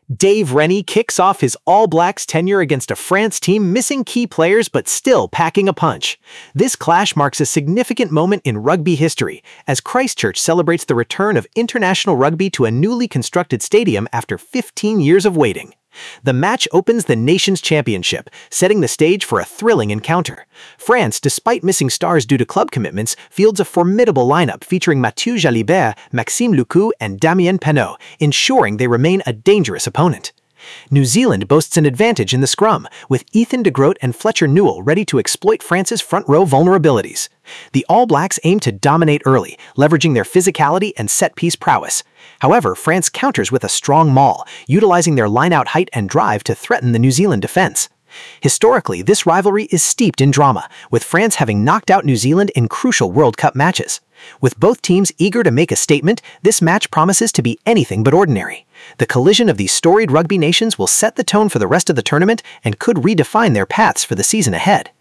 Dave Rennie kicks off his All Blacks tenure against a France team missing key players but still packing a punch. This clash marks a significant moment in rugby history, as Christchurch celebrates the return of international rugby to a newly constructed stadium after 15 years of waiting. The match opens the Nations Championship, setting the stage for a thrilling encounter. France, despite missing stars due to club commitments, fields a formidable lineup featuring Mathieu Jalibert, Maxime Lucu, and Damien Penaud, ensuring they remain a dangerous opponent. New Zealand boasts an advantage in the scrum, with Ethan de Groot and Fletcher Newell ready to exploit France's front-row vulnerabilities. The All Blacks aim to dominate early, leveraging their physicality and set-piece prowess. However, France counters with a strong maul, utilizing their line-out height and drive to threaten the New Zealand defense. Historically, this rivalry is steeped in drama, with France having knocked out New Zealand in crucial World Cup matches. With both teams eager to make a statement, this match promises to be anything but ordinary. The collision of these storied rugby nations will set the tone for the rest of the tournament and could redefine their paths for the season ahead.